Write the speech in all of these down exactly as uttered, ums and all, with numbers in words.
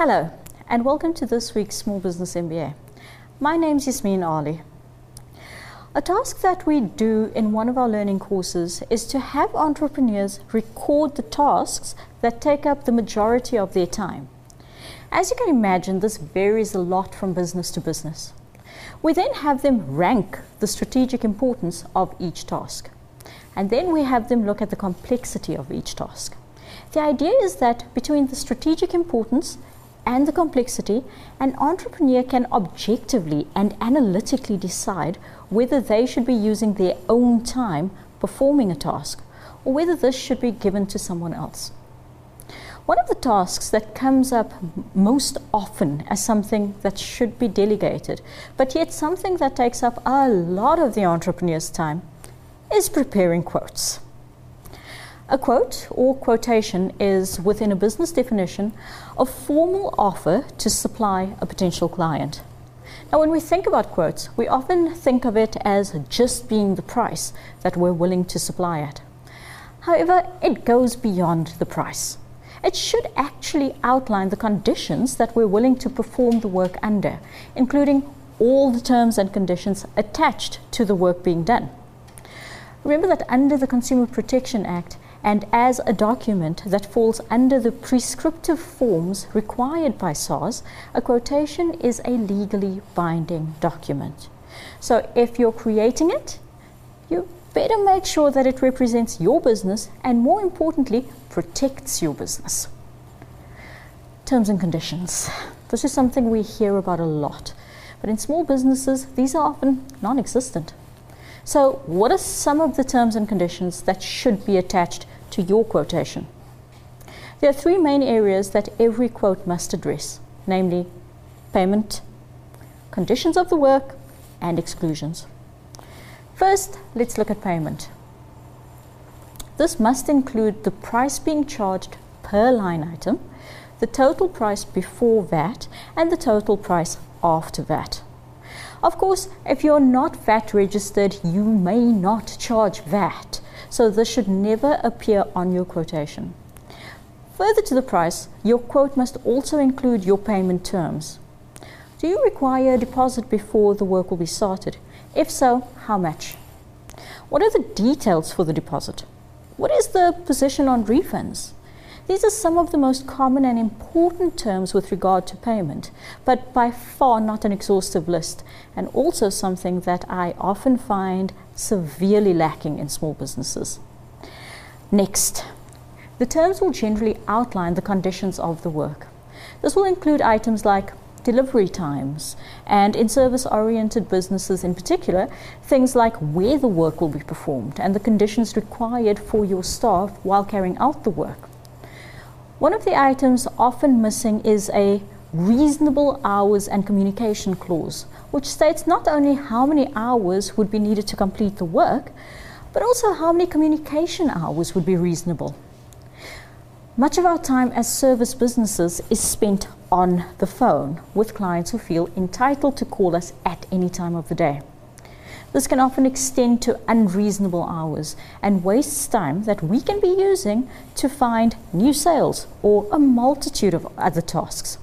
Hello, and welcome to this week's Small Business M B A. My name is Yasmin Ali. A task that we do in one of our learning courses is to have entrepreneurs record the tasks that take up the majority of their time. As you can imagine, this varies a lot from business to business. We then have them rank the strategic importance of each task. And then we have them look at the complexity of each task. The idea is that between the strategic importance and the complexity, an entrepreneur can objectively and analytically decide whether they should be using their own time performing a task or whether this should be given to someone else. One of the tasks that comes up most often as something that should be delegated, but yet something that takes up a lot of the entrepreneur's time, is preparing quotes. A quote or quotation is, within a business definition, a formal offer to supply a potential client. Now, when we think about quotes, we often think of it as just being the price that we're willing to supply at. However, it goes beyond the price. It should actually outline the conditions that we're willing to perform the work under, including all the terms and conditions attached to the work being done. Remember that under the Consumer Protection Act, and as a document that falls under the prescriptive forms required by S A R S, a quotation is a legally binding document. So if you're creating it, you better make sure that it represents your business and, more importantly, protects your business. Terms and conditions. This is something we hear about a lot, but in small businesses, these are often non-existent. So what are some of the terms and conditions that should be attached to your quotation? There are three main areas that every quote must address, namely payment, conditions of the work, and exclusions. First, let's look at payment. This must include the price being charged per line item, the total price before V A T, and the total price after V A T. Of course, if you're not V A T registered, you may not charge V A T, so this should never appear on your quotation. Further to the price, your quote must also include your payment terms. Do you require a deposit before the work will be started? If so, how much? What are the details for the deposit? What is the position on refunds? These are some of the most common and important terms with regard to payment, but by far not an exhaustive list, and also something that I often find severely lacking in small businesses. Next, the terms will generally outline the conditions of the work. This will include items like delivery times, and in service-oriented businesses in particular, things like where the work will be performed and the conditions required for your staff while carrying out the work. One of the items often missing is a reasonable hours and communication clause, which states not only how many hours would be needed to complete the work, but also how many communication hours would be reasonable. Much of our time as service businesses is spent on the phone with clients who feel entitled to call us at any time of the day. This can often extend to unreasonable hours and wastes time that we can be using to find new sales or a multitude of other tasks.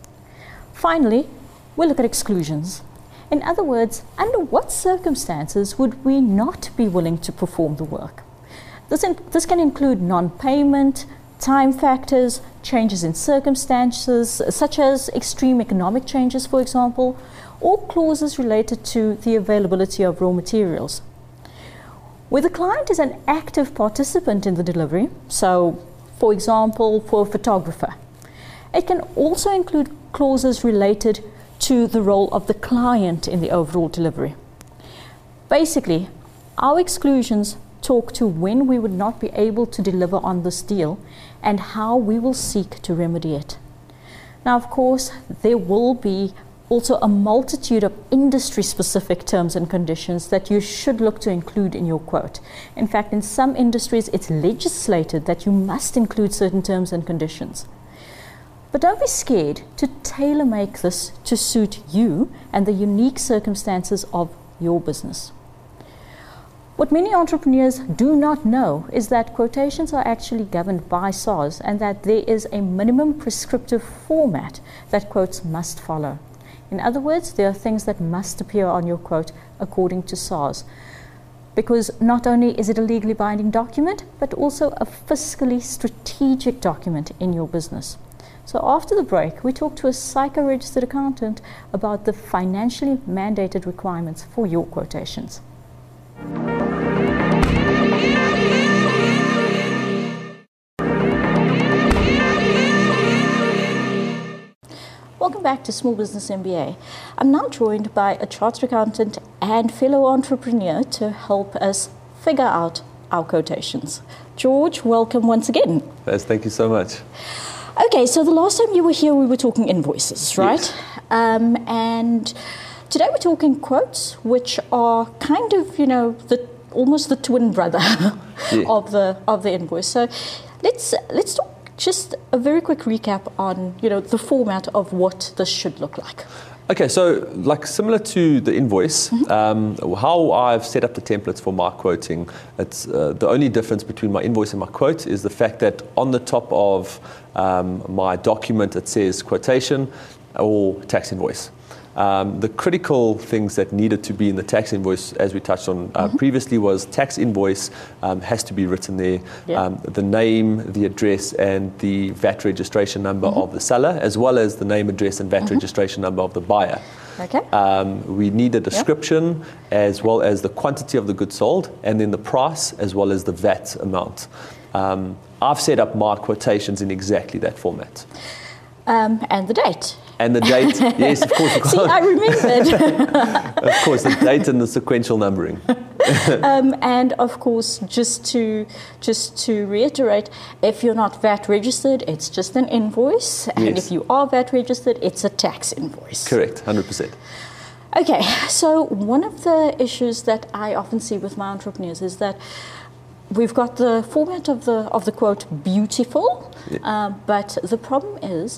Finally, we'll look at exclusions. In other words, under what circumstances would we not be willing to perform the work? This, in, this can include non-payment, time factors, changes in circumstances, such as extreme economic changes, for example, or clauses related to the availability of raw materials. Where the client is an active participant in the delivery, so for example for a photographer, it can also include clauses related to the role of the client in the overall delivery. Basically, our exclusions talk to when we would not be able to deliver on this deal and how we will seek to remedy it. Now, of course, there will be also a multitude of industry-specific terms and conditions that you should look to include in your quote. In fact, in some industries, it's legislated that you must include certain terms and conditions. But don't be scared to tailor-make this to suit you and the unique circumstances of your business. What many entrepreneurs do not know is that quotations are actually governed by S A R S and that there is a minimum prescriptive format that quotes must follow. In other words, there are things that must appear on your quote according to S A R S, because not only is it a legally binding document, but also a fiscally strategic document in your business. So after the break, we talk to a psycho-registered accountant about the financially mandated requirements for your quotations. Welcome back to Small Business M B A. I'm now joined by a chartered accountant and fellow entrepreneur to help us figure out our quotations. George, welcome once again. Yes, thank you so much. Okay, so the last time you were here, we were talking invoices, right? Yes. Um, and today we're talking quotes, which are kind of, you know, the almost the twin brother yeah. of the of the invoice. So let's let's talk. Just a very quick recap on, you know, the format of what this should look like. Okay, so like similar to the invoice, mm-hmm. um, how I've set up the templates for my quoting, it's uh, the only difference between my invoice and my quote is the fact that on the top of um, my document it says quotation or tax invoice. Um, the critical things that needed to be in the tax invoice, as we touched on uh, mm-hmm. previously, was tax invoice um, has to be written there, yeah. um, the name, the address, and the V A T registration number mm-hmm. of the seller, as well as the name, address, and V A T mm-hmm. registration number of the buyer. Okay. Um, we need a description yep. as well as the quantity of the goods sold, and then the price as well as the V A T amount. Um, I've set up my quotations in exactly that format. Um, and the date. And the date, yes, of course. See, I remembered. Of course, the date and the sequential numbering. um, and of course, just to just to reiterate, if you're not V A T registered, it's just an invoice, and yes. if you are V A T registered, it's a tax invoice. Correct, one hundred percent. Okay, so one of the issues that I often see with my entrepreneurs is that we've got the format of the of the quote beautiful, yeah. uh, but the problem is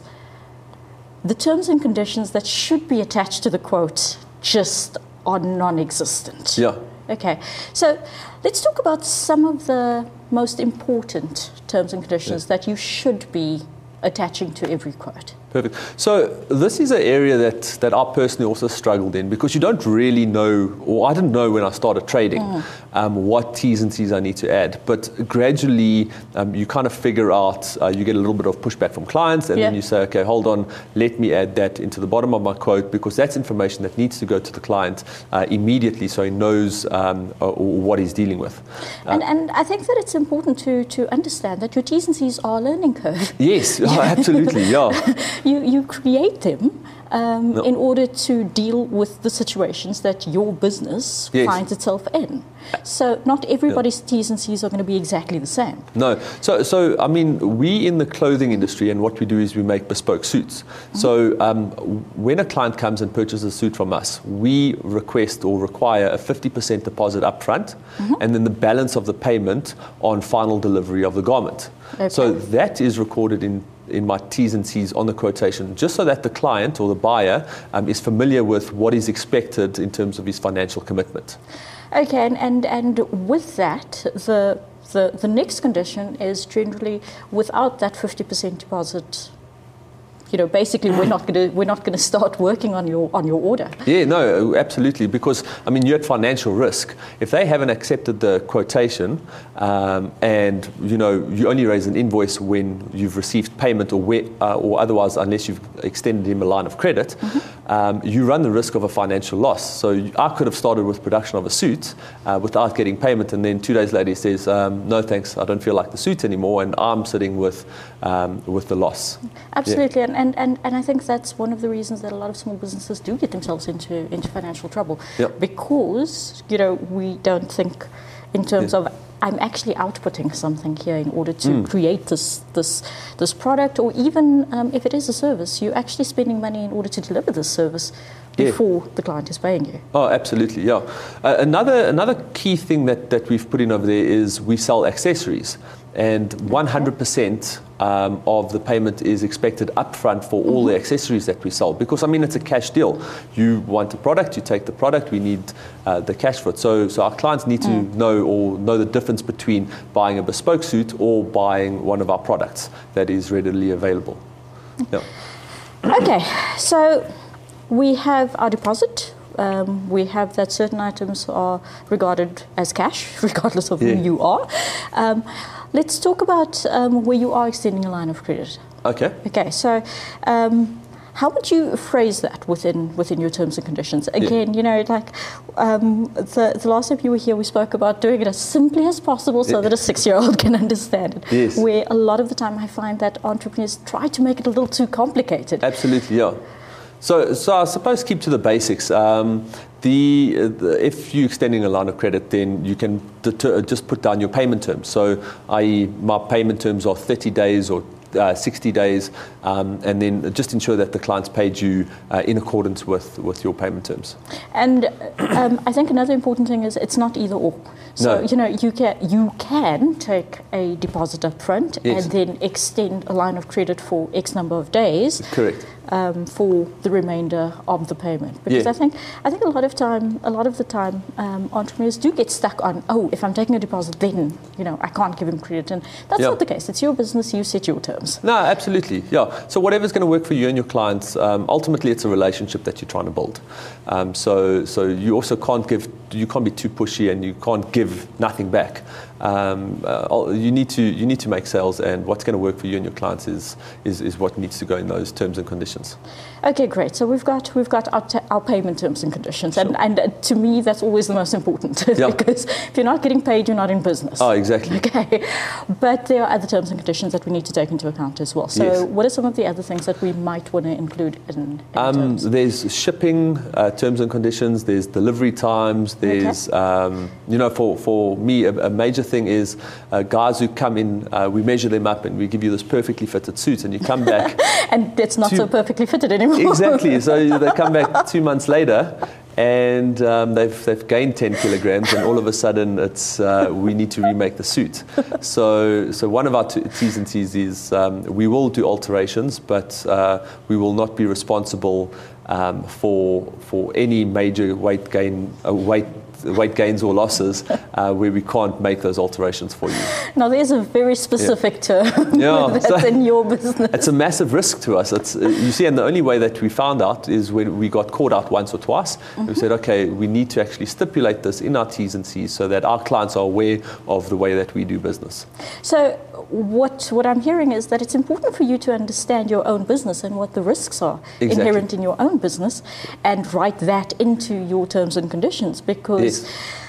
the terms and conditions that should be attached to the quote just are non-existent. Yeah. Okay, so let's talk about some of the most important terms and conditions yeah. that you should be attaching to every quote. Perfect. So this is an area that, that I personally also struggled in, because you don't really know, or I didn't know when I started trading, mm. um, what T's and C's I need to add. But gradually um, you kind of figure out, uh, you get a little bit of pushback from clients, and yeah. then you say, okay, hold on, let me add that into the bottom of my quote, because that's information that needs to go to the client uh, immediately, so he knows um, uh, what he's dealing with. Uh, and, and I think that it's important to, to understand that your T's and C's are a learning curve. Yes, oh, absolutely, yeah. You, you create them um, no. in order to deal with the situations that your business yes. finds itself in. So not everybody's yeah. T's and C's are going to be exactly the same. No. So, so I mean, we in the clothing industry, and what we do is we make bespoke suits. Mm-hmm. So um, when a client comes and purchases a suit from us, we request or require a fifty percent deposit up front, mm-hmm. and then the balance of the payment on final delivery of the garment. Okay. So that is recorded in in my T's and C's on the quotation, just so that the client or the buyer um, is familiar with what is expected in terms of his financial commitment. Okay, and, and, and with that, the, the, the next condition is generally without that fifty percent deposit. You know, basically, we're not going to we're not going to start working on your on your order. Yeah, no, absolutely. Because I mean, you're at financial risk if they haven't accepted the quotation, um, and you know, you only raise an invoice when you've received payment, or where, uh, or otherwise, unless you've extended him a line of credit, mm-hmm. um, you run the risk of a financial loss. So I could have started with production of a suit uh, without getting payment, and then two days later he says, um, "No, thanks, I don't feel like the suit anymore," and I'm sitting with um, with the loss. Absolutely. Yeah. And And, and, and I think that's one of the reasons that a lot of small businesses do get themselves into, into financial trouble. Yep. Because, you know, we don't think in terms yeah. of, I'm actually outputting something here in order to mm. create this this this product, or even um, if it is a service, you're actually spending money in order to deliver this service. before yeah. the client is paying you. Oh, absolutely, yeah. Uh, another another key thing that, that we've put in over there is we sell accessories, and one hundred percent um, of the payment is expected upfront for all mm-hmm. the accessories that we sell. Because, I mean, it's a cash deal. You want a product, you take the product, we need uh, the cash for it. So, so our clients need to mm. know or know the difference between buying a bespoke suit or buying one of our products that is readily available. Yeah. Okay, so we have our deposit. Um, we have that certain items are regarded as cash, regardless of yeah. who you are. Um, let's talk about um, where you are extending a line of credit. Okay. Okay, so um, how would you phrase that within within your terms and conditions? Again, yeah. you know, like um, the, the last time you were here, we spoke about doing it as simply as possible so yeah. that a six-year-old can understand it. Yes. Where a lot of the time I find that entrepreneurs try to make it a little too complicated. Absolutely, yeah. So, so I suppose keep to the basics. Um, the, the if you're extending a line of credit, then you can deter, just put down your payment terms. So, that is, my payment terms are thirty days or uh, sixty days, um, and then just ensure that the client's paid you uh, in accordance with, with your payment terms. And um, I think another important thing is it's not either or. So, no. you know, you can, you can take a deposit up front yes. and then extend a line of credit for X number of days. Correct. Um, for the remainder of the payment, because yeah. I think I think a lot of time, a lot of the time, um, entrepreneurs do get stuck on, oh, if I'm taking a deposit, then you know I can't give him credit, and that's yeah. not the case. It's your business; you set your terms. No, absolutely, yeah. So whatever's going to work for you and your clients, um, ultimately it's a relationship that you're trying to build. Um, so so you also can't give, you can't be too pushy, and you can't give nothing back. Um, uh, you need to you need to make sales, and what's going to work for you and your clients is is, is what needs to go in those terms and conditions. Okay, great. So we've got we've got our, t- our payment terms and conditions, sure. and and uh, to me that's always the most important yeah. because if you're not getting paid, you're not in business. Oh, exactly. Okay, but there are other terms and conditions that we need to take into account as well. So yes. what are some of the other things that we might want to include in, in um, terms? There's shipping uh, terms and conditions. There's delivery times. There's okay. um, you know for for me a, a major thing is uh, guys who come in. Uh, we measure them up and we give you this perfectly fitted suit, and you come back and it's not to, so perfectly fitted anymore. Exactly. So they come back two months later, and um, they've they've gained ten kilograms, and all of a sudden it's uh, we need to remake the suit. So so one of our t- T's and C's is um, we will do alterations, but uh, we will not be responsible um, for for any major weight gain uh, weight. weight gains or losses uh, where we can't make those alterations for you. Now there's a very specific yeah. term yeah, that's so in your business. It's a massive risk to us. It's, you see, and the only way that we found out is when we got caught out once or twice. Mm-hmm. We said, okay, we need to actually stipulate this in our T's and C's so that our clients are aware of the way that we do business. So what what I'm hearing is that it's important for you to understand your own business and what the risks are exactly. inherent in your own business, and write that into your terms and conditions, because yes.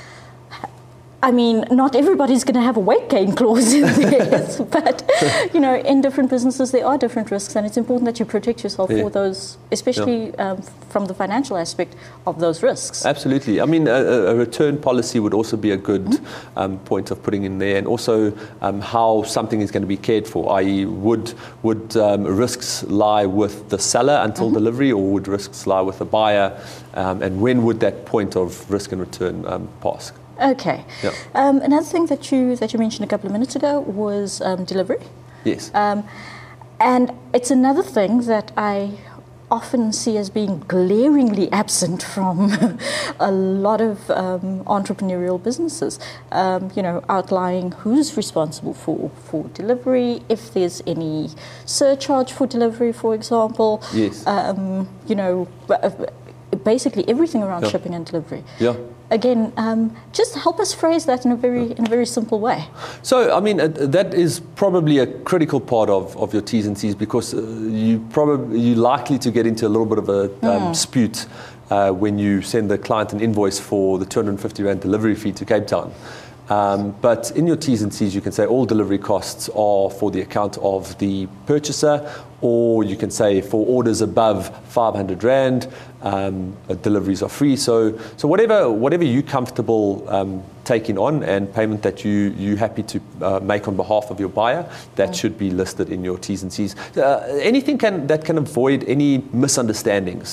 I mean, not everybody's going to have a weight gain clause in theirs, but, you know, in different businesses there are different risks, and it's important that you protect yourself yeah. for those, especially yeah. um, from the financial aspect of those risks. Absolutely. I mean, a, a return policy would also be a good mm-hmm. um, point of putting in there, and also um, how something is going to be cared for, that is would, would um, risks lie with the seller until mm-hmm. delivery, or would risks lie with the buyer, um, and when would that point of risk and return um, pass? Okay. Yep. Um, another thing that you that you mentioned a couple of minutes ago was um, delivery. Yes. Um, and it's another thing that I often see as being glaringly absent from a lot of um, entrepreneurial businesses. Um, you know, outlining who's responsible for, for delivery, if there's any surcharge for delivery, for example. Yes. Um, you know, basically everything around yeah. shipping and delivery. Yeah. Again, um, just help us phrase that in a very in a very simple way. So, I mean, uh, that is probably a critical part of, of your T's and C's, because uh, you probably you're likely to get into a little bit of a um, mm. dispute uh, when you send the client an invoice for the two hundred fifty rand delivery fee to Cape Town. Um, but in your T's and C's, you can say all delivery costs are for the account of the purchaser, or you can say for orders above five hundred rand, um, deliveries are free. So, so whatever whatever you're comfortable um, taking on, and payment that you you happy to uh, make on behalf of your buyer, that mm. should be listed in your T's and C's. Uh, anything can that can avoid any misunderstandings.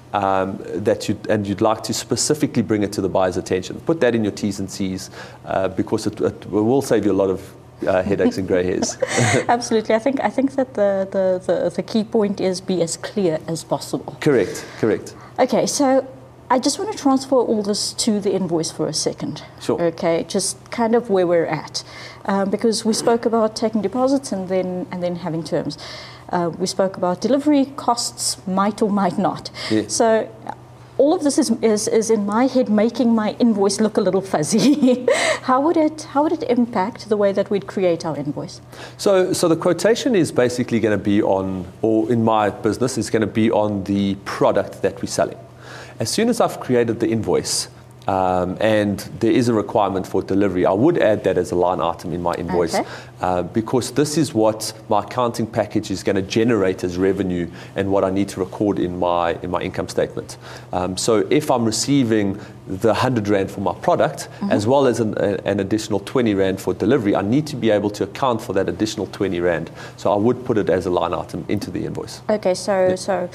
um, that you and you'd like to specifically bring it to the buyer's attention. Put that in your T's and C's uh, because it, it will save you a lot of uh, headaches and grey hairs. Absolutely. I think I think that the, the, the, the key point is be as clear as possible. Correct, correct. Okay, so I just want to transfer all this to the invoice for a second. Sure. Okay, just kind of where we're at. Um, because we spoke about taking deposits and then and then having terms. Uh, we spoke about delivery costs, might or might not. Yeah. So all of this is, is, is in my head making my invoice look a little fuzzy. How would it how would it impact the way that we'd create our invoice? So so the quotation is basically going to be on, or in my business, is going to be on the product that we're selling. As soon as I've created the invoice, um, and there is a requirement for delivery, I would add that as a line item in my invoice, okay. uh, because this is what my accounting package is going to generate as revenue and what I need to record in my in my income statement. Um, so if I'm receiving the one hundred rand for my product, mm-hmm. as well as an, a, an additional twenty rand for delivery, I need to be able to account for that additional twenty rand. So I would put it as a line item into the invoice. Okay, so yeah. so.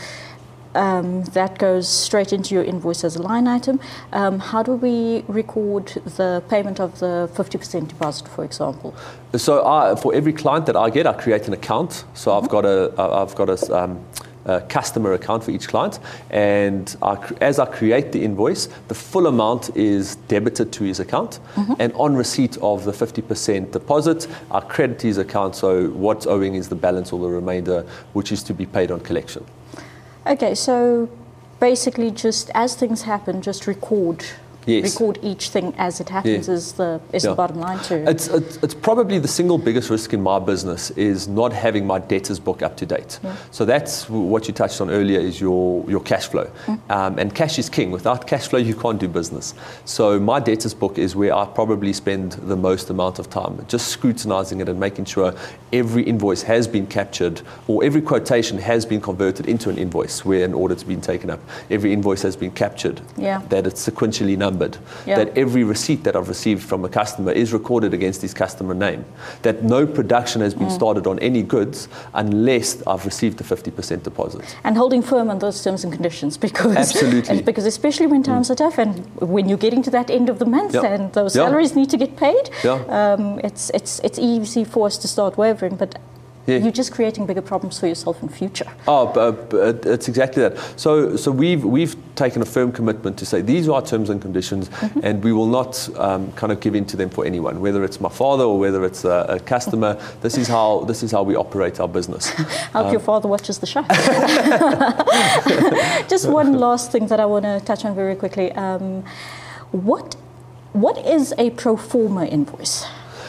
Um, that goes straight into your invoice as a line item. Um, how do we record the payment of the fifty percent deposit, for example? So I, for every client that I get, I create an account. So mm-hmm. I've got a, I've got a, um, a customer account for each client, and I, as I create the invoice, the full amount is debited to his account, mm-hmm. and on receipt of the fifty percent deposit, I credit his account. So what's owing is the balance or the remainder, which is to be paid on collection. Okay, so basically just as things happen, just record Yes. record each thing as it happens yeah. is the is yeah. the bottom line too. It's, it's it's probably the single biggest risk in my business is not having my debtors book up to date. Yeah. So that's what you touched on earlier is your your cash flow, mm. um, and cash is king. Without cash flow, you can't do business. So my debtors book is where I probably spend the most amount of time, just scrutinizing it and making sure every invoice has been captured or every quotation has been converted into an invoice where an audit's been taken up. Every invoice has been captured. Yeah. That it's sequentially numbered. Yeah. That every receipt that I've received from a customer is recorded against his customer name. That no production has been mm. started on any goods unless I've received the fifty percent deposit. And holding firm on those terms and conditions, because absolutely, because especially when times mm. are tough and when you're getting to that end of the month yep. and those yep. salaries need to get paid, yeah. um, it's it's it's easy for us to start wavering, but. Yeah. You're just creating bigger problems for yourself in future. Oh, but it's exactly that. So, so we've we've taken a firm commitment to say these are our terms and conditions, mm-hmm. and we will not um, kind of give in to them for anyone, whether it's my father or whether it's a, a customer. This is how this is how we operate our business. Hope um, your father watches the show. Just one last thing that I want to touch on very quickly. Um, what what is a pro forma invoice?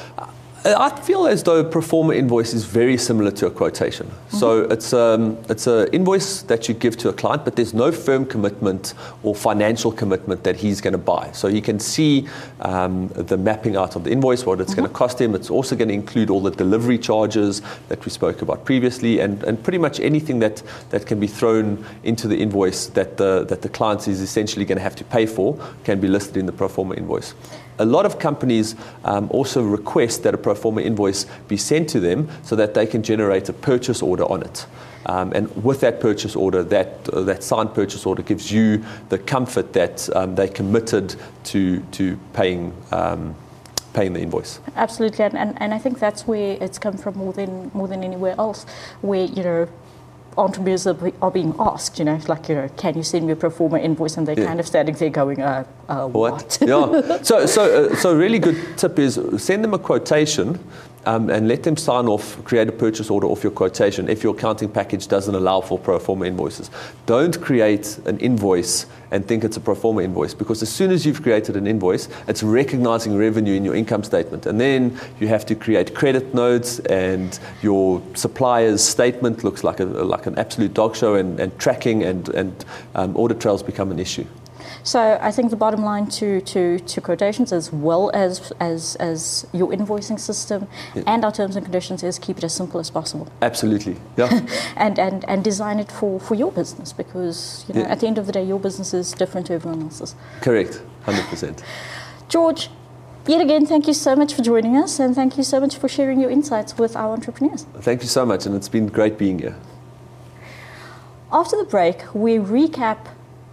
I feel as though a pro forma invoice is very similar to a quotation. Mm-hmm. So it's um, it's an invoice that you give to a client, but there's no firm commitment or financial commitment that he's going to buy. So he can see um, the mapping out of the invoice, what it's mm-hmm. going to cost him. It's also going to include all the delivery charges that we spoke about previously, and, and pretty much anything that, that can be thrown into the invoice that the that the client is essentially going to have to pay for can be listed in the pro forma invoice. A lot of companies um, also request that a pro forma invoice be sent to them so that they can generate a purchase order on it. Um, and with that purchase order, that uh, that signed purchase order gives you the comfort that um, they committed to to paying um, paying the invoice. Absolutely, and, and and I think that's where it's come from more than more than anywhere else, where you know. Entrepreneurs are, are being asked, you know, like, you know, can you send me a pro forma invoice? And they're yeah. kind of standing there going, uh, uh what? what? yeah. So, so, uh, so a really good tip is send them a quotation um, and let them sign off, create a purchase order off your quotation if your accounting package doesn't allow for pro forma invoices. Don't create an invoice and think it's a pro forma invoice, because as soon as you've created an invoice, it's recognizing revenue in your income statement. And then you have to create credit notes, and your supplier's statement looks like a like an absolute dog show, and, and tracking and, and um, audit trails become an issue. So I think the bottom line to, to, to quotations, as well as as, as your invoicing system yeah. and our terms and conditions, is keep it as simple as possible. Absolutely, yeah. and, and and design it for, for your business, because you know yeah. at the end of the day, your business is different to everyone else's. Correct, one hundred percent. George, yet again, thank you so much for joining us, and thank you so much for sharing your insights with our entrepreneurs. Thank you so much, and it's been great being here. After the break, we recap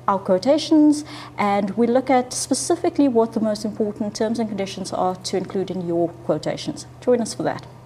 our quotations, and we look at specifically what the most important terms and conditions are to include in your quotations. Join us for that.